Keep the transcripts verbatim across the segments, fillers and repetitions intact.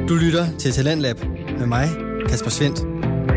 Du lytter til Talentlab med mig, Kasper Svendt.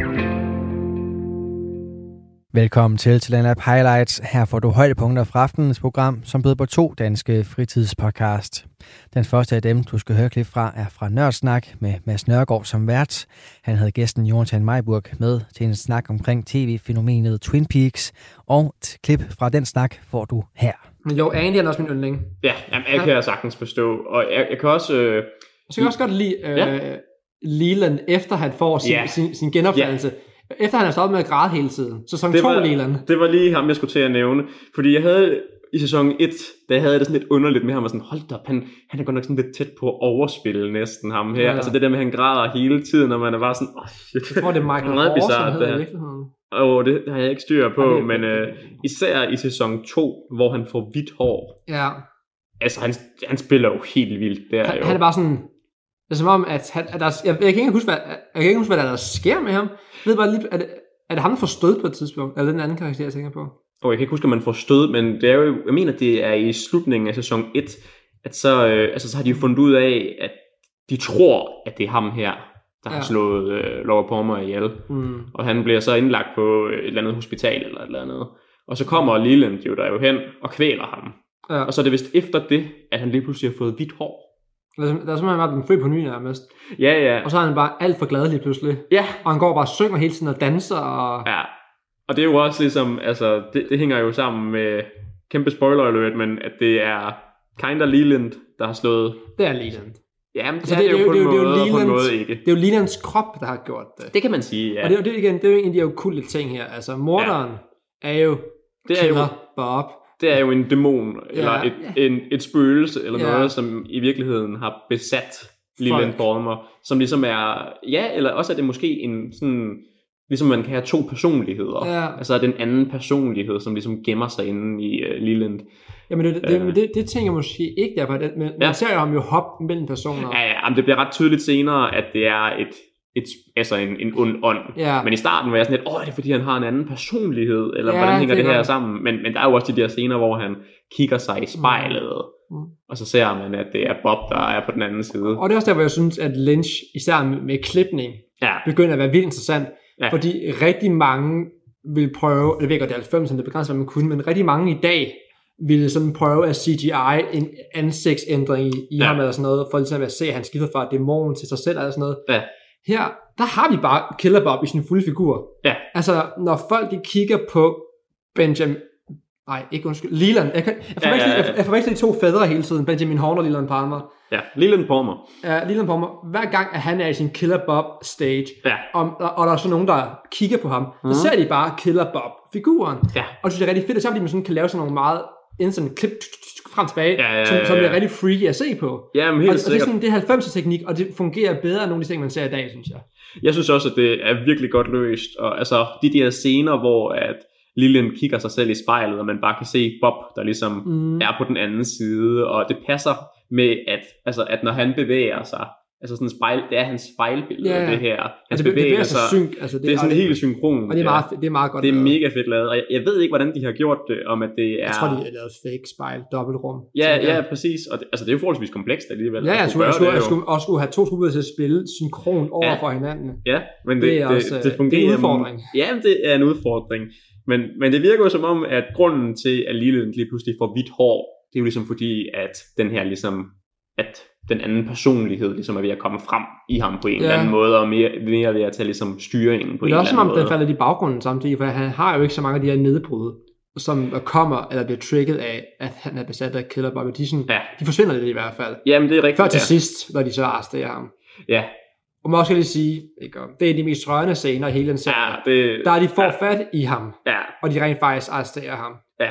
Velkommen til Talentlab Highlights. Her får du højdepunkter fra aftenens program, som byder på to danske fritidspodcast. Den første af dem, du skal høre klip fra, er fra Nørdsnak med Mads Nørgaard som vært. Han havde gæsten Jonathan Meiburg med til en snak omkring tv-fænomenet Twin Peaks. Og et klip fra den snak får du her. Men jo, Andy er også min yndling. Ja, jamen, jeg kan jeg sagtens forstå. Og jeg, jeg kan også... Øh, så kan jeg også godt lide øh, ja. Leland, efter han får sin, ja. sin, sin genopfattelse. Ja. Efter han har stoppet med at græde hele tiden. Sæson to Leland. Det var lige ham, jeg skulle til at nævne. Fordi jeg havde i sæson et, der havde jeg det sådan lidt underligt med ham. Og sådan, hold da op, han, han er godt nok sådan lidt tæt på at overspille næsten ham her. Ja. Altså det der med, at han græder hele tiden, og man er bare sådan, åh oh, shit. Jeg tror, det er Michael Moore, som hedder i virkeligheden. Åh, oh, det har jeg ikke styr på. Ja, men øh, især i sæson to, hvor han får hvidt hår. Ja. Altså, han, han spiller jo helt vildt der. Han, jo. han er bare sådan... Det er som om, at, han, at der, jeg, jeg kan ikke huske, hvad, jeg kan ikke huske, hvad der, der sker med ham. Jeg ved bare lige, er det, er det ham, der får stød på et tidspunkt? Eller den anden karakter, jeg tænker på? Oh, jeg kan ikke huske, at man får stød, men det er jo, jeg mener, det er i slutningen af sæson et, at så, øh, altså, så har de jo fundet ud af, at de tror, at det er ham her, der ja. har slået øh, Laura Palmer ihjel. Mm. Og han bliver så indlagt på et eller andet hospital eller et eller andet. Og så kommer Leland jo der jo hen og kvæler ham. Ja. Og så er det vist efter det, at han lige pludselig har fået hvidt hår. Der er simpelthen bare den født på ny nærmest. Ja, ja. Og så er han bare alt for glad lige pludselig. Ja. Og han går bare og synger hele tiden og danser. Og... Ja. Og det er jo også ligesom, altså, det, det hænger jo sammen med, kæmpe spoiler alert, men at det er Kinda Leland, der har slået... Det er Leland. Ja, men altså, det, det, er det, jo det, på, det, en måde, det, på en måde ikke. Det er jo Lelands krop, der har gjort det. Det kan man sige, ja. Og det er jo det, igen, det er jo en af de okulte ting her. Altså, morderen ja. er jo det er Killer jo, Bob. Det er jo en dæmon, ja. eller et, en, et spøgelse, eller ja. noget, som i virkeligheden har besat Leland Palmer, som ligesom er, ja, eller også er det måske en sådan, ligesom man kan have to personligheder. Ja. Altså den anden personlighed, som ligesom gemmer sig inde i uh, Leland. Jamen det, det, uh, det, det tænker jeg måske ikke der på, men ja. man ser jo ham jo hoppe mellem personer. Ja, ja, det bliver ret tydeligt senere, at det er et, et altså en, en ond ånd. Ja. Men i starten var jeg sådan lidt, åh, er det fordi han har en anden personlighed, eller ja, hvordan hænger det, det her sammen? Men, men der er jo også de der scener, hvor han kigger sig i spejlet, mm. Mm. og så ser man, at det er Bob, der er på den anden side. Og det er også der, hvor jeg synes, at Lynch, især med klipning, ja. begynder at være vildt interessant, ja. fordi rigtig mange vil prøve, det ved jeg godt, det er halvfems, det er begrænset, hvad man kunne, men rigtig mange i dag ville sådan prøve at C G I en ansigtsændring i, i ja. ham eller sådan noget, for ligesom at se, at han skifter fra dæmon til sig selv eller sådan noget. Ja. Her, der har vi bare Killer Bob i sin fulde figur. Ja. Altså, når folk de kigger på Benjamin... Nej, ikke undskyld. Leland. Jeg, kan, jeg, forveksler, ja, ja, ja. jeg, jeg forveksler de to fædre hele tiden. Benjamin Horn og Leland Palmer. Ja, Leland Palmer. Ja, Leland Palmer. Hver gang, at han er i sin Killer Bob stage, ja. og, og der er så nogen, der kigger på ham, mm. så ser de bare Killer Bob-figuren. Ja. Og det synes jeg er rigtig fedt, og samtidig man sådan kan lave sådan nogle meget instant klip frem tilbage, ja, ja, ja, som, som er rigtig freaky at se på. Ja, men helt og, og det er sådan, det er halvfemser teknik, og det fungerer bedre end nogle af de ting, man ser i dag, synes jeg. Jeg synes også, at det er virkelig godt løst, og altså de der scener, hvor at Leland kigger sig selv i spejlet, og man bare kan se Bob, der ligesom mm. er på den anden side, og det passer med, at, altså, at når han bevæger sig, altså sådan spejl, det er hans spejlbillede, ja, ja. det her. Han altså, bevæger, bevæger sig, synk, altså det, det er sådan det, helt synkron. Og det er meget, ja. det er meget godt Det er lavet. mega fedt lavet, og jeg, jeg ved ikke, hvordan de har gjort det, om at det er... Jeg tror, de har lavet fake spejl, dobbeltrum. Ja, ja, præcis, og det, altså det er jo forholdsvis komplekst alligevel. Ja, jeg skulle, jeg skulle, jeg skulle også skulle have to skuespillere til at spille synkron over ja. for hinanden. Ja, men det, det, er, det, også, det fungerer. Det er en udfordring. Ja, det er en udfordring. Men, men det virker jo som om, at grunden til, at Leland lige pludselig får hvidt hår, det er jo ligesom fordi, at den her ligesom, at den anden personlighed ligesom er ved at komme frem i ham på en ja. eller anden måde, og mere, mere ved at tage ligesom styringen på en eller anden måde. Det er også som om, den falder i baggrunden samtidig, for han har jo ikke så mange af de her nedbrud, som kommer, eller bliver trigget af, at han er besat af Killer Bob. De, sådan, ja. de forsvinder lidt i hvert fald. Jamen, det er rigtigt. Før til ja. sidst, når de så arresterer ham. Ja. Og man også lige sige, ikke, det er de mest rørende scener i hele den serie. Ja, det, der er de får ja. fat i ham, ja. og de rent faktisk arresterer ham. Ja.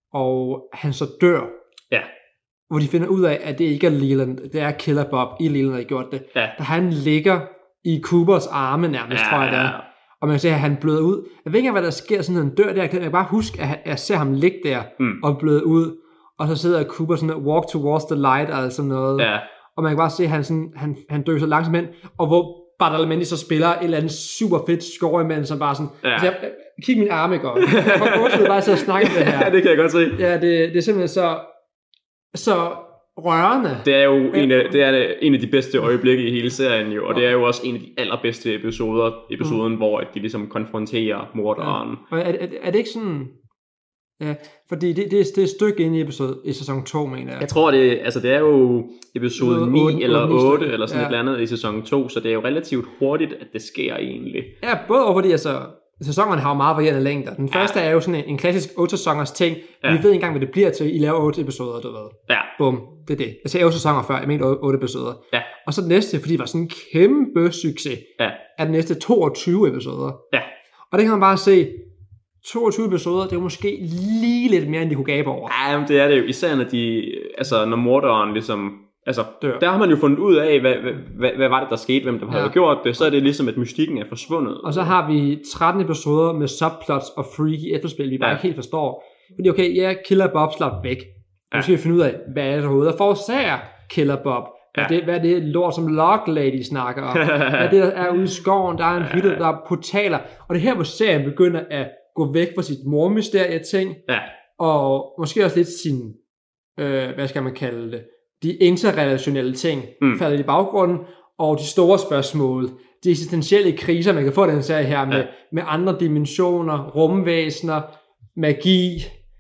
Og han så dør. Ja. Hvor de finder ud af, at det ikke er Leland, det er Killer Bob i Leland, der har gjort det. Ja. Da han ligger i Coopers arme nærmest, ja, tror jeg det er. Og man kan se, at han bløder ud. Jeg ved ikke, hvad der sker, sådan han dør der. Jeg kan bare huske, at jeg ser ham ligge der mm. og bløde ud. Og så sidder Cooper sådan, walk towards the light, eller sådan noget. Ja. Og man kan bare se, at han, sådan, han, han dør så langsomt hen. Og hvor Badalamenti så spiller et eller andet super fedt score imellem, som bare sådan, ja. altså jeg, kig min arme godt. Jeg kan bare sidde og snakke om det her. Ja, det kan jeg godt se. Ja, det, det er simpelthen så, så rørende. Det er jo en af, det er en af de bedste øjeblikke i hele serien jo, og det er jo også en af de allerbedste episoder, episoden, mm. hvor de ligesom konfronterer morderen. Ja. Og er, er, er det ikke sådan... Ja, fordi det, det, er, det er et stykke inde i episode i sæson to, mener jeg. Jeg tror, det, altså det er jo episode ni otte, eller otte, eller sådan ja. et eller andet i sæson to, så det er jo relativt hurtigt, at det sker egentlig. Ja, både over fordi altså, sæsonerne har jo meget varierende længder. Den ja. første er jo sådan en, en klassisk otte sæsoners ting. Ja. Vi ved ikke engang, hvad det bliver til. I laver otte episoder, du ved. Ja. Bum, det er det. Jeg sagde otte sæsoner før, jeg mente otte episoder. Ja. Og så den næste, fordi det var sådan en kæmpe succes, ja. er den næste toogtyve episoder. Ja. Og det kan man bare se... toogtyve episoder, det er måske lige lidt mere, end de kunne gabe over. Ja, men det er det jo. Især når de, altså når morderen ligesom, altså dør. Der har man jo fundet ud af, hvad, hvad, hvad, hvad var det, der skete, hvem der havde ja. gjort det, så er det ligesom, at mystikken er forsvundet. Og så har vi tretten episoder med subplots og freaky efterspil, vi bare ja. ikke helt forstår. Fordi okay, ja, Killer Bob slap væk. Nu skal vi finde ud af, hvad er det overhovedet, der forårsager Killer Bob. Hvad, ja. det, hvad er det lort, som Log Lady snakker om? Hvad er det, der er ude i skoven? Der er en hytte, der er portaler. Og det her, hvor serien begynder at gå væk fra sit mormysterie-ting, ja. og måske også lidt sin, øh, hvad skal man kalde det, de interrelationelle ting, mm. falder i baggrunden, og de store spørgsmål, de eksistentielle kriser, man kan få den serie her, med, ja. med andre dimensioner, rumvæsener, magi,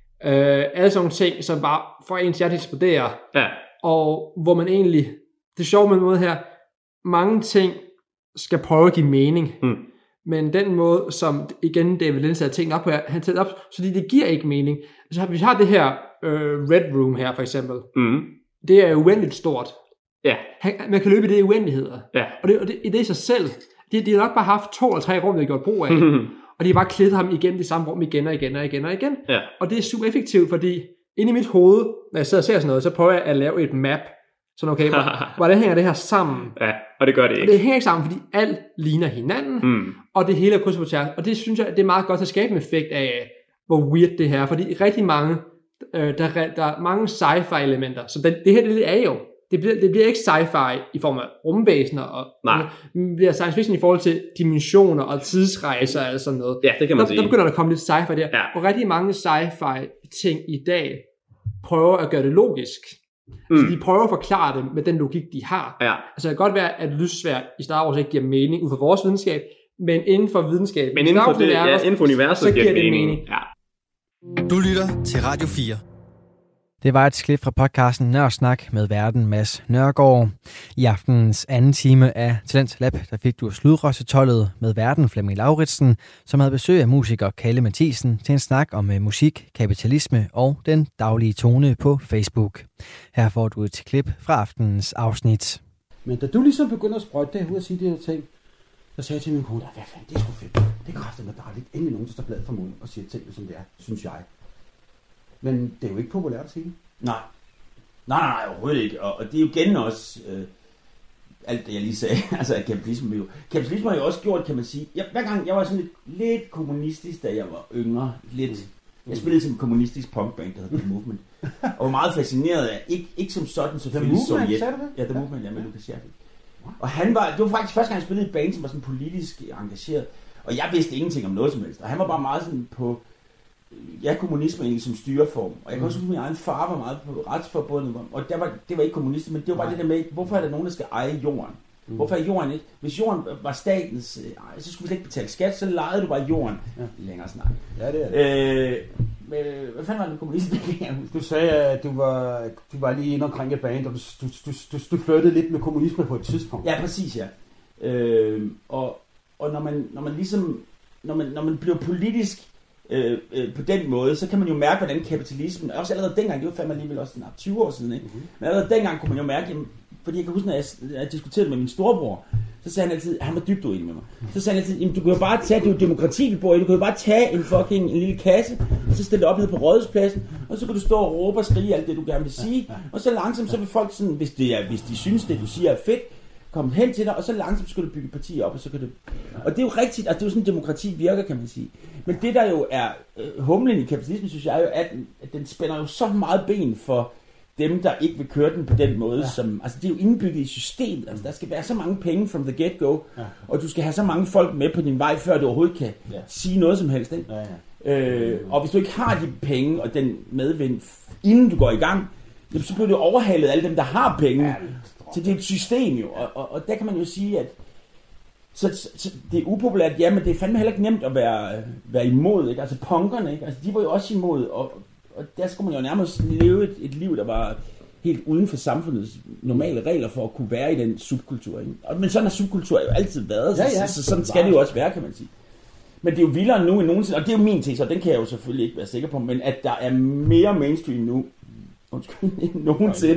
øh, alle sådan ting, som bare får ens hjerte eksplodere, ja. og hvor man egentlig, det sjove med noget her, mange ting skal prøve at give mening, mm. men den måde, som igen David Lynch har tænkt op på, han tænkt op, så det giver ikke mening. Altså, vi har det her øh, Red Room her, for eksempel. Mm. Det er uendeligt stort. Ja. Han, man kan løbe i det i uendeligheder. Ja. Og det, og det, det i sig selv, de, de har nok bare haft to eller tre rum, de har gjort brug af. Og de har bare klædt ham igennem det samme rum igen og igen og igen og igen. Ja. Og det er super effektivt, fordi inde i mit hoved, når jeg sidder og ser sådan noget, så prøver jeg at lave et map. Sådan okay, hvordan hænger det her sammen? Ja, og det gør det ikke. Og det hænger ikke sammen, fordi alt ligner hinanden, mm. og det hele er kryds på tværs. Og det synes jeg, det er meget godt at skabe en effekt af, hvor weird det her er. Fordi rigtig mange, øh, der, der er mange sci-fi elementer. Så det, det her, det er jo, det bliver, det bliver ikke sci-fi i form af rumvæsener, og det bliver science fiction i forhold til dimensioner og tidsrejser og sådan noget. Ja, det kan man der, sige. Der begynder der at komme lidt sci-fi der. Ja. Og rigtig mange sci-fi ting i dag prøver at gøre det logisk. Mm. Så de prøver at forklare det med den logik, de har. Ja. Altså det kan godt være, at lyssværd i Star Wars ikke giver mening ud fra vores videnskab, men inden for videnskab, men inden for, det, ja, inden for universet så giver det det mening. mening. Ja. Du lytter til Radio fire. Det var et klip fra podcasten Nørdsnak med værten Mads Nørgaard. I aftenens anden time af Talent Lab, der fik du sludrøssetollet med værten Flemming Lauritsen, som havde besøg af musiker Kalle Mathisen til en snak om musik, kapitalisme og den daglige tone på Facebook. Her får du et klip fra aftenens afsnit. Men da du ligesom begynder at sprøjte det ud og sige de her ting, så sagde jeg til min kone, hvad fanden, det er sgu fedt. Det kræfter med dejligt. Endelig nogen, der står blad for munden og siger ting, som det er, synes jeg. Men det er jo ikke populært at sige det. Nej. Nej, nej, nej, overhovedet ikke. Og, og det er jo igen også øh, alt det, jeg lige sagde. altså, kapitalisme jo. Kapitalisme har jo også gjort, kan man sige. Jeg, hver gang jeg var sådan lidt, lidt kommunistisk, da jeg var yngre. Lidt. Mm. Jeg spillede som en kommunistisk punkband, der hedder The Movement. og var meget fascineret af, ikke, ikke som sådan, selvfølgelig Sovjet. Sagde du det? Ja, The Movement, ja, med Lukas Scherfig. Og han var, det var faktisk første gang, jeg spillede i et band, som var sådan politisk engageret. Og jeg vidste ingenting om noget som helst. Og han var bare meget sådan på, ja, kommunisme egentlig som styreform. Og jeg kan også huske, at min egen far var meget på retsforbundet. Og der var, det var ikke kommunisme, men det var bare Nej. det der med, hvorfor er der nogen, der skal eje jorden? Mm. Hvorfor er jorden ikke? Hvis jorden var statens, så skulle vi slet ikke betale skat, så lejede du bare jorden. Ja. Længere snak. Ja, det er det. Øh, men, hvad fanden var det kommunisme? Du sagde, at du var, du var lige inde omkring et band, og du, du, du, du, du flirtede lidt med kommunisme på et tidspunkt. Ja, præcis, ja. Øh, og og når, man, når man ligesom, når man, når man bliver politisk øh, øh, på den måde, så kan man jo mærke, hvordan kapitalismen, også allerede dengang, det var fandme alligevel også tyve år siden, ikke? Mm-hmm. Men allerede dengang kunne man jo mærke, jamen, fordi jeg kan huske, når jeg, jeg diskuterede med min storebror, så sagde han altid, han var dybt uenig med mig, så sagde han altid, jamen du kan jo bare tage, det er jo demokrati, vi bor i, du kan jo bare tage en fucking en lille kasse, og så stille det op ned på Rådhuspladsen, og så kan du stå og råbe og skrige alt det, du gerne vil sige, og så langsomt, så vil folk sådan, hvis, det er, hvis de synes, det du siger er fedt, komme hen til dig, og så langsomt skal du bygge partier op, og så kan du... Og det er jo rigtigt, altså det er jo sådan, demokrati virker, kan man sige. Men det, der jo er øh, humlen i kapitalismen, synes jeg er jo, at, at den spænder jo så meget ben for dem, der ikke vil køre den på den måde, ja. som... Altså det er jo indbygget i systemet, altså der skal være så mange penge from the get-go, ja. og du skal have så mange folk med på din vej, før du overhovedet kan ja. sige noget som helst, ikke? Ja, ja. Øh, og hvis du ikke har de penge og den medvind, inden du går i gang, så bliver det overhalet af alle dem, der har penge. Så det er et system jo, og, og, og der kan man jo sige, at så, så det er upopulært, ja, men det er fandme heller ikke nemt at være, være imod, ikke? Altså punkerne, ikke? Altså de var jo også imod, og, og der skulle man jo nærmest leve et, et liv, der var helt uden for samfundets normale regler for at kunne være i den subkultur, ikke? Og, men sådan har subkultur jo altid været, så, ja, ja. så, så sådan skal det jo også være, kan man sige. Men det er jo vildere nu end nogensinde, og det er jo min tese, og den kan jeg jo selvfølgelig ikke være sikker på, men at der er mere mainstream nu, undskyld, end nogensinde,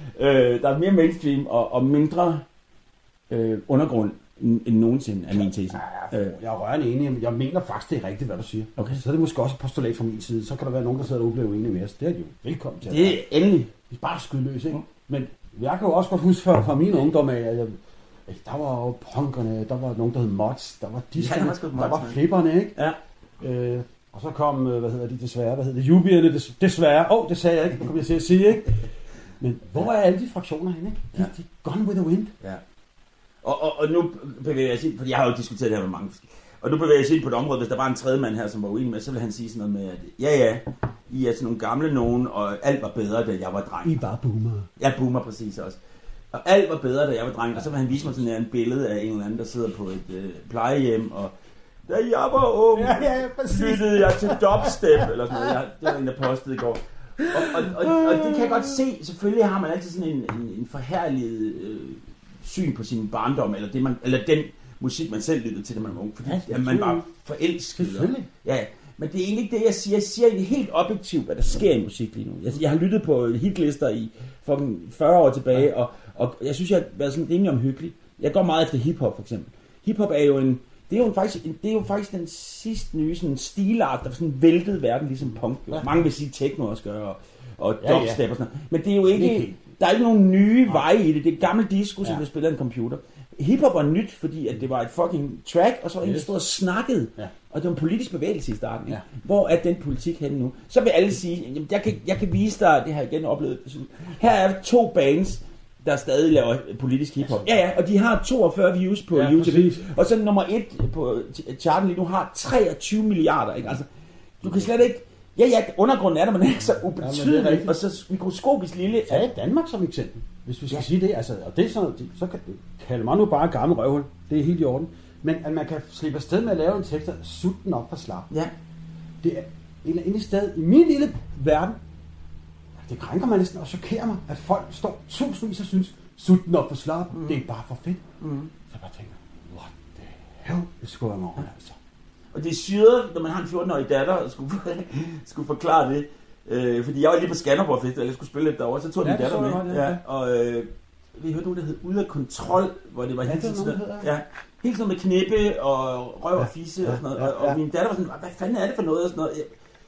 øh, der er mere mainstream og, og mindre øh, undergrund end nogensinde, er min tese. Ja, jeg er rørende enig, men jeg mener faktisk, det er rigtigt, hvad du siger. Okay. Så er det måske også et postulat fra min side. Så kan der være nogen, der sidder og bliver uenige med os. Det er de jo velkommen til. Det er endelig. Det er bare skydløs, ikke? Men jeg kan jo også godt huske fra, fra min ungdom, at jeg, der var jo punkerne, der var nogen, der hed Mods, der var diskerne, ja, der, der var flipperne, ikke? Ja. Øh, og så kom, hvad hedder de desværre, hvad hedder det, jubierne, des, desværre. Åh, oh, det sagde jeg ikke, det kom jeg til at sige, ikke? Men hvor er alle de fraktioner henne, ikke? De, ja. de gone with the wind. Ja. Og, og, og nu bevæger jeg sig ind, fordi jeg har jo diskuteret det her med mange og nu bevæger jeg sig ind på et område, hvis der var en tredje mand her, som var uenig med, så ville han sige sådan noget med, at ja, ja, I er sådan nogle gamle nogen, og alt var bedre, da jeg var dreng. I er bare boomer. Jeg er boomer præcis også. Og alt var bedre, da jeg var dreng, og så vil han vise mig sådan en billede af en eller anden, der sidder på et øh, plejehjem, og da jeg var ung, ja, ja, lyttede jeg til dubstep, eller sådan noget. Jeg, det var en, der postede i går. Og, og, og, og det kan jeg godt se, selvfølgelig har man altid sådan en, en, en forherliget øh, syn på sin barndom, eller, det man, eller den musik, man selv lyttede til, da man var ung, fordi ja, ja, man var forelsket. Ja, men det er egentlig ikke det, jeg siger. Jeg siger egentlig helt objektivt, hvad der sker i musik lige nu. Jeg, jeg har lyttet på hitlister i fyrre år tilbage, og, og jeg synes, jeg har været sådan rimelig omhyggelig. Jeg går meget efter hiphop, for eksempel. Hiphop er jo en Det er jo faktisk, det er jo faktisk den sidste nye sådan stilart, der sådan væltede verden ligesom punk. Ja. Mange vil sige techno også gør, og, og ja, dubstep ja. og sådan noget. Men det er jo ikke, der er ikke nogen nye ja. veje i det. Det er gammel disco, som ja. bliver spillet af en computer. Hiphop var nyt, fordi at det var et fucking track, og så var yes. en, der stod og snakkede. Ja. Og det var en politisk bevægelse i starten. Ja. Hvor er den politik henne nu? Så vil alle sige, jamen, jeg, kan, jeg kan vise dig, det har jeg igen oplevet. Her er to bands, der stadig laver politisk hiphop. Ja, ja, og de har toogfyrre views på ja, YouTube. Præcis. Og så nummer et på charten lige nu har treogtyve milliarder, ikke? Altså, du kan slet ikke... Ja, ja, undergrunden er der, men er så ubetydelig, ja, og så mikroskopisk lille... Tag Danmark som eksempel, hvis vi skal ja. sige det. Altså, og det er sådan, så kan kalde mig nu bare gammel røvhul. Det er helt i orden. Men at man kan slippe afsted med at lave en tekst, der sut den op for slap. Ja. Det er en eller anden sted i min lille verden. Det krænker mig næsten og chokerer mig, at folk står tusindvis og synes, sut den op for slap. Mm. Det er bare for fedt. Mm. Så jeg bare tænker, what the hell? Det skulle jeg mig over, altså. Og det er syret, når man har en fjorten-årig datter, og skulle, skulle forklare det. Øh, fordi jeg var lige på Skanderborg Festival, jeg skulle spille lidt derovre, så tog ja, min datter med. Godt, ja. Ja, og øh, vi hørte noget, der hed Ude af Kontrol, hvor det var ja, helt sådan noget, ja, helt sådan med knippe og røv og fisse ja, og sådan noget. Ja, ja. Og, og min datter var sådan, hvad fanden er det for noget? Og sådan noget.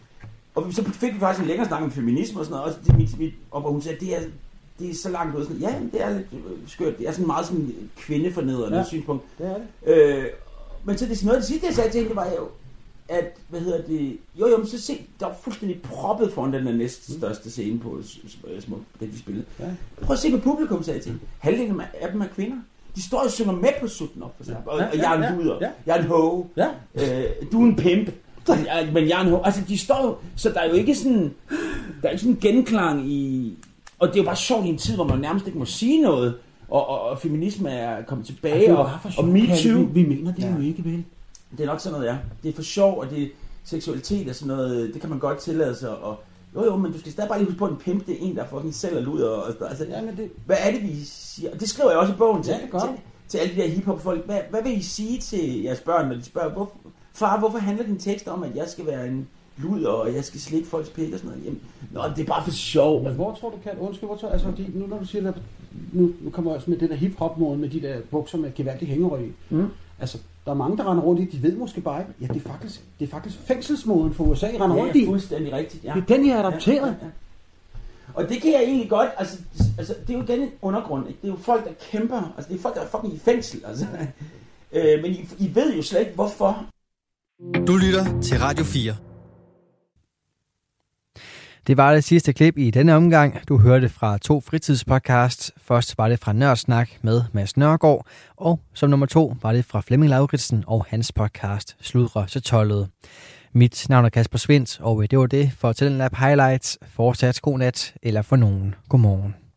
Og så fik vi faktisk en længere snak om feminisme og sådan noget, og, det, mit, mit, og hvor hun sagde, det er, det er så langt ud. Sådan, ja, det er lidt skørt. Det er sådan meget sådan kvindefornedrende ja, synspunkt. Det er det. Øh, men så det, noget af det sidste, jeg sagde til hende, var jo, at, hvad hedder det, jo jo, men så se, der var fuldstændig proppet foran den der næststørste scene på Smuk, den de spillede. Ja. Prøv at se på publikum, sagde jeg til hende. Halvdelen af dem er kvinder. De står og synger med på sutten op, for eksempel. Ja, ja, og jeg er en luder, ja. jeg er en hoe, ja. øh, du er en pimp. Men jeg er en hoe. Altså, de står jo, så der er jo ikke sådan, der er ikke sådan en genklang i, og det er jo bare sjovt i en tid, hvor man nærmest ikke må sige noget, og, og, og feminisme er kommet tilbage, og, og MeToo. Vi, vi mener det ja. jo ikke, vel? Det er nok sådan noget, ja. Det er for sjov, og det seksualitet og sådan noget, det kan man godt tillade sig, og jo jo, men du skal stadig bare lige huske på, at en pimp, det er en, der fucking selv er luder, og altså, ja, men det... hvad er det, vi siger? Og det skriver jeg også i bogen til, ja, til, til alle de der hiphop-folk. Hvad, hvad vil I sige til jeres børn, når de spørger, hvor, far, hvorfor handler din tekst om, at jeg skal være en luder, og jeg skal slikke folks pik og sådan noget? Jamen, nå, det er bare for sjov. Men hvor tror du, kan undskyld, hvor tror, altså, de, nu når du siger, der, nu, nu kommer jeg også med det der hip-hop-måde, med de der bukser med gevaldige hængerøg i. Mm. Altså, der er mange, der render rundt i, de ved måske bare ikke, ja, det er faktisk, det er faktisk fængselsmåden for U S A, render ja, rundt i. Ja, fuldstændig rigtigt, ja. Det er den, jeg har adopteret. Ja, ja, ja. Og det kan jeg egentlig godt, altså, altså det er jo den undergrund, ikke? Det er jo folk, der kæmper, altså det er folk, der er fucking i fængsel, altså. øh, men I, I ved jo slet ikke, hvorfor. Du lytter til Radio fire. Det var det sidste klip i denne omgang. Du hørte fra to fritidspodcasts. Først var det fra Nørdsnak med Mads Nørgaard, og som nummer to var det fra Flemming Lauritsen og hans podcast Sludre så tollet. Mit navn er Kasper Svindt, og det var det for Talentlab Highlights. Fortsat god nat, eller for nogen, godmorgen.